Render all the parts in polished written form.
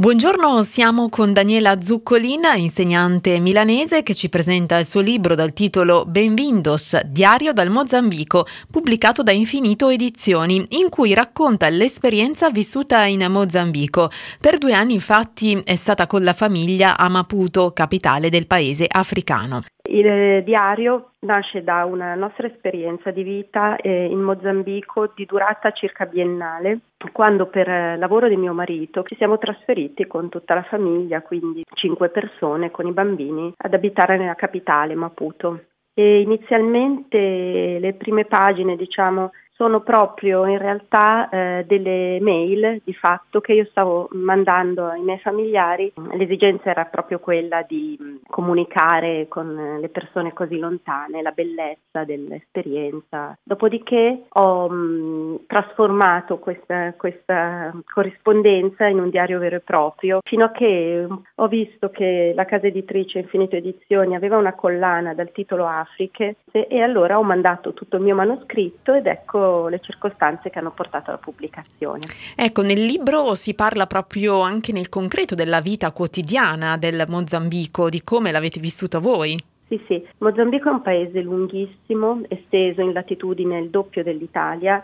Buongiorno, siamo con Daniela Zuccolin, insegnante milanese, che ci presenta il suo libro dal titolo Bem-vindos, Diario dal Mozambico, pubblicato da Infinito Edizioni, in cui racconta l'esperienza vissuta in Mozambico. Per 2 anni, infatti, è stata con la famiglia a Maputo, capitale del paese africano. Il diario nasce da una nostra esperienza di vita in Mozambico di durata circa biennale, quando per lavoro di mio marito ci siamo trasferiti con tutta la famiglia, quindi 5 persone con i bambini, ad abitare nella capitale Maputo. E inizialmente le prime pagine, sono proprio in realtà delle mail di fatto che io stavo mandando ai miei familiari. L'esigenza era proprio quella di comunicare con le persone così lontane la bellezza dell'esperienza. Dopodiché ho trasformato questa corrispondenza in un diario vero e proprio, fino a che ho visto che la casa editrice Infinito Edizioni aveva una collana dal titolo Afriche e allora ho mandato tutto il mio manoscritto ed ecco le circostanze che hanno portato alla pubblicazione. Ecco, nel libro si parla proprio anche nel concreto della vita quotidiana del Mozambico, di come l'avete vissuta voi. Sì. Mozambico è un paese lunghissimo, esteso in latitudine il doppio dell'Italia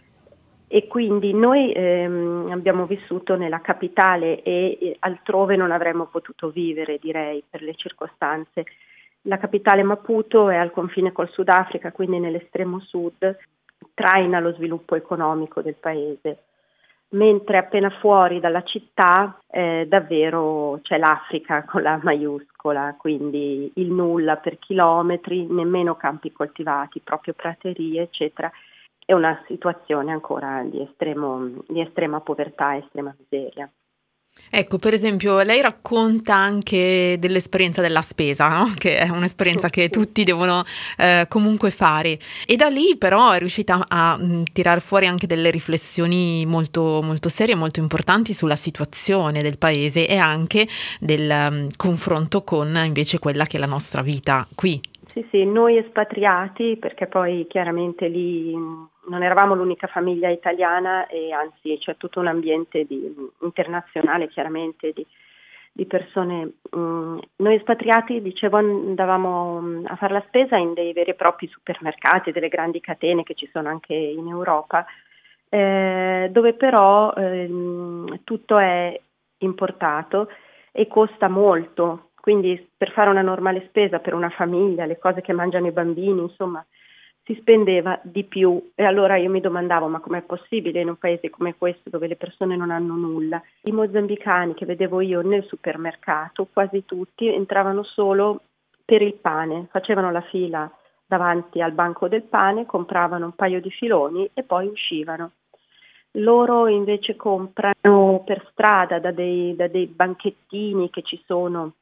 e quindi noi abbiamo vissuto nella capitale e altrove non avremmo potuto vivere, direi, per le circostanze. La capitale Maputo è al confine col Sudafrica, quindi nell'estremo sud, traina lo sviluppo economico del paese, mentre appena fuori dalla città davvero c'è l'Africa con la maiuscola, quindi il nulla per chilometri, nemmeno campi coltivati, proprio praterie, eccetera. È una situazione ancora di estrema povertà, estrema miseria. Ecco, per esempio, lei racconta anche dell'esperienza della spesa, no? Che è un'esperienza che tutti devono comunque fare. E da lì però è riuscita a tirar fuori anche delle riflessioni molto, molto serie, molto importanti sulla situazione del paese e anche del confronto con invece quella che è la nostra vita qui. Sì, noi espatriati, perché poi chiaramente lì non eravamo l'unica famiglia italiana e anzi c'è tutto un ambiente internazionale chiaramente di persone. Noi espatriati, dicevo, andavamo a fare la spesa in dei veri e propri supermercati, delle grandi catene che ci sono anche in Europa, dove però tutto è importato e costa molto. Quindi per fare una normale spesa per una famiglia, le cose che mangiano i bambini, insomma, si spendeva di più. E allora io mi domandavo, ma com'è possibile in un paese come questo dove le persone non hanno nulla? I mozambicani che vedevo io nel supermercato, quasi tutti, entravano solo per il pane, facevano la fila davanti al banco del pane, compravano un paio di filoni e poi uscivano. Loro invece comprano per strada da dei banchettini che ci sono,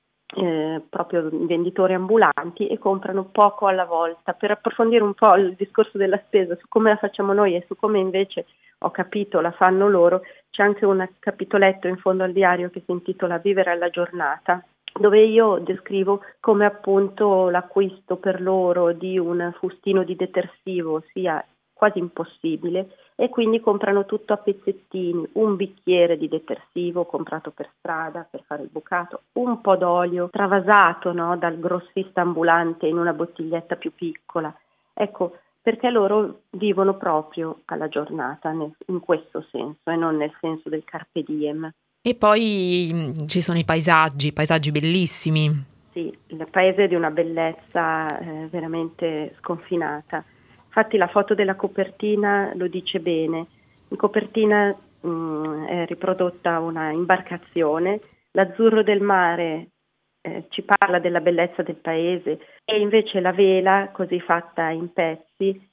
proprio venditori ambulanti, e comprano poco alla volta. Per approfondire un po' il discorso della spesa su come la facciamo noi e su come invece ho capito la fanno loro, c'è anche un capitoletto in fondo al diario che si intitola Vivere alla giornata, dove io descrivo come appunto l'acquisto per loro di un fustino di detersivo sia quasi impossibile e quindi comprano tutto a pezzettini, un bicchiere di detersivo comprato per strada per fare il bucato, un po' d'olio travasato, no, dal grossista ambulante in una bottiglietta più piccola. Ecco, perché loro vivono proprio alla giornata in questo senso e non nel senso del carpe diem. E poi ci sono i paesaggi bellissimi. Sì, il paese è di una bellezza veramente sconfinata. Infatti la foto della copertina lo dice bene. In copertina è riprodotta una imbarcazione, l'azzurro del mare ci parla della bellezza del paese e invece la vela, così fatta in pezzi,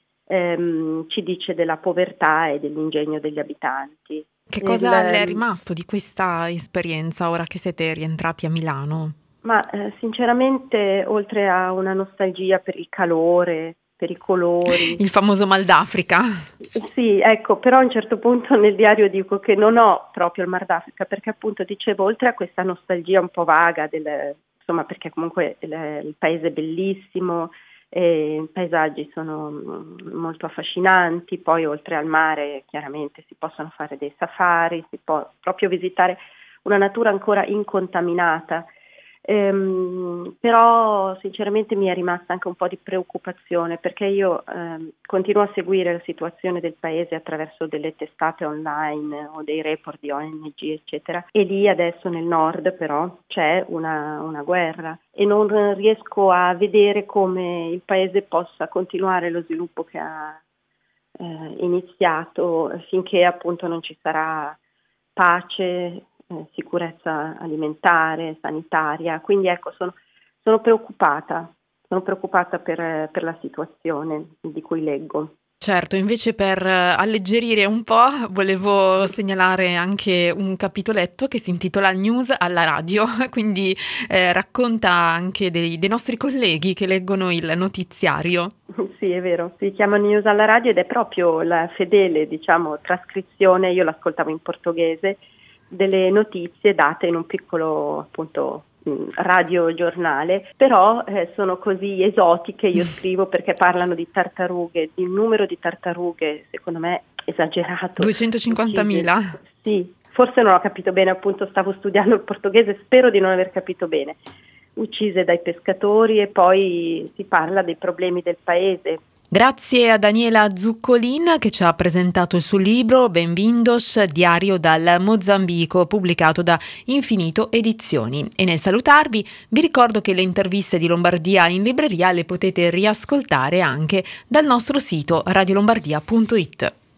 ci dice della povertà e dell'ingegno degli abitanti. Che cosa le è rimasto di questa esperienza ora che siete rientrati a Milano? Ma sinceramente, oltre a una nostalgia per il calore, per i colori. Il famoso mal d'Africa. Sì, ecco, però a un certo punto nel diario dico che non ho proprio il Mar d'Africa, perché appunto dicevo, oltre a questa nostalgia un po' vaga, insomma, perché comunque il paese è bellissimo, i paesaggi sono molto affascinanti, poi oltre al mare chiaramente si possono fare dei safari, si può proprio visitare una natura ancora incontaminata. Però sinceramente mi è rimasta anche un po' di preoccupazione, perché io continuo a seguire la situazione del paese attraverso delle testate online o dei report di ONG eccetera, e lì adesso nel nord però c'è una guerra e non riesco a vedere come il paese possa continuare lo sviluppo che ha iniziato finché appunto non ci sarà pace, sicurezza alimentare, sanitaria. Quindi ecco, sono preoccupata per la situazione di cui leggo. Certo, invece per alleggerire un po' volevo segnalare anche un capitoletto che si intitola News alla radio, quindi racconta anche dei nostri colleghi che leggono il notiziario. Sì, è vero, si chiama News alla radio ed è proprio la fedele, trascrizione, io l'ascoltavo in portoghese, delle notizie date in un piccolo appunto radiogiornale, però sono così esotiche, io scrivo, perché parlano di tartarughe, di un numero di tartarughe secondo me esagerato. 250.000? Sì, forse non ho capito bene, appunto stavo studiando il portoghese, spero di non aver capito bene. Uccise dai pescatori, e poi si parla dei problemi del paese. Grazie a Daniela Zuccolin che ci ha presentato il suo libro Bem-vindos, diario dal Mozambico, pubblicato da Infinito Edizioni. E nel salutarvi vi ricordo che le interviste di Lombardia in libreria le potete riascoltare anche dal nostro sito radiolombardia.it.